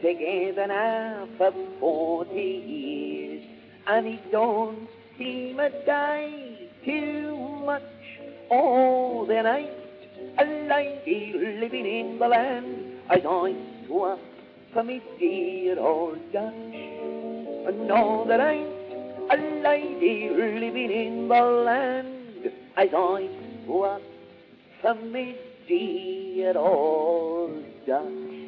together now for 40 years, and it don't seem a day too much. Oh, there ain't a lady living in the land as I swap for me dear old Dutch. No, there ain't a lady living in the land as I swap for me dear old Dutch.